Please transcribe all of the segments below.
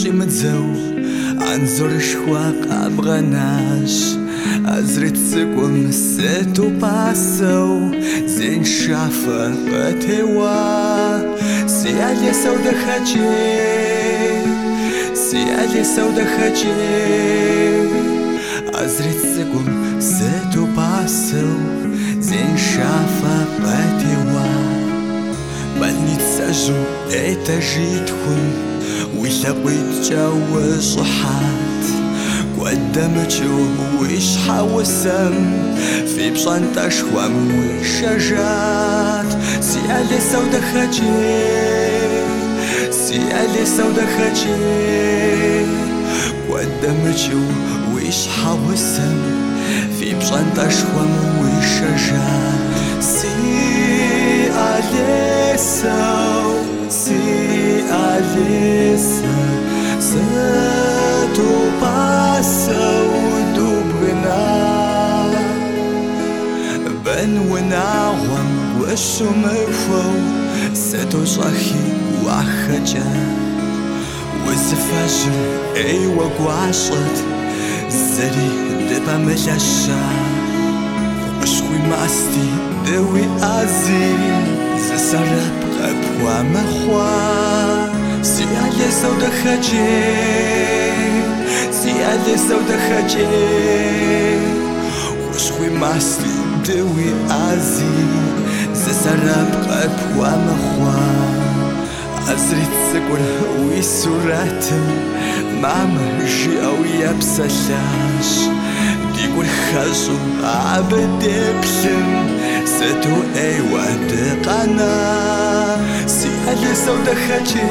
متزو عنزر شواق أبغناش أزرت سقوم ستو باسو زين شافا بتوا سيالي سودا خجي سيالي سودا خجي أزرت سقوم ستو باسو زين شافا بتوا بلني تسجو ايتاجيتكم ويثبت جو صحات قدامتشو ويش حوسم في بشنطة شوام وشجات سيالي سودا خجي سيالي سودا خجي قدامتشو ويش حوسم في بشنطة شوام وشجات Alisa, tu passa o dobrna Ben ونعوم والشمفو ستو صحي وحجة والزفاجر ايوة وعشت زري دبا ملاشا وشوي ماستي دوي ازي زسرب قبوا مخوا سيالي سودا خجي سيالي سودا خجي وشوي ماستي دوي ازي زسرب قبوا مخوا أزرت سكور ويسوراتم ماما جي أو يبسلاش ديقول خازو عبدي بلم ستو ايوة دقانا سيالي سودا خجي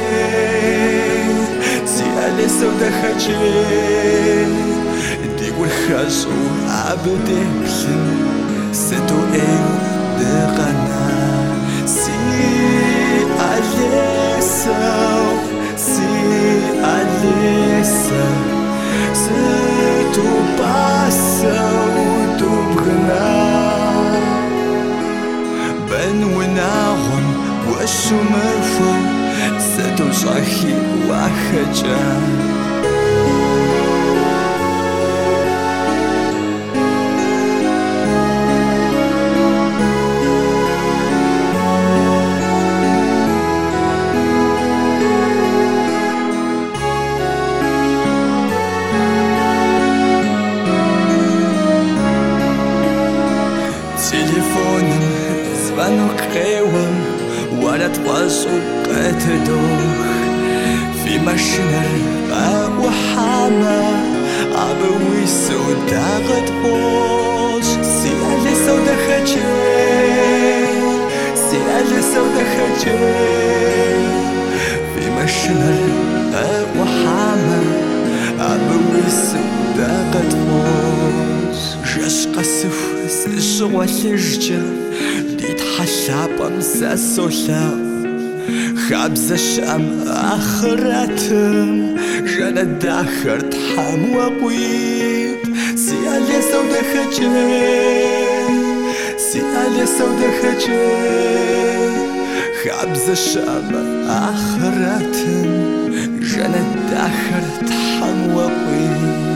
سيالي سودا خجي ديقول خازو عبدي بلم ستو ايوة دقانا Alisa, se tu passa o dobrna Ben ونعوم والشمفو ستو صحي وحجة تليفون زبانو قيوم ولا تواصل قتدوخ في مشنر أبو حما أبوي سودا غدوش سيالي سودا خجي سيالي سودا خجي في مشنر أبو حما أبوي سودا غدوش جاش قصف سجوا لججة ديت حشاب مساسولا خابز الشام آخراتم جانا داخر تحام وقويت سيالي سودا خجي سيالي سودا خجي خابز الشام آخراتم جانا داخر تحام وقويت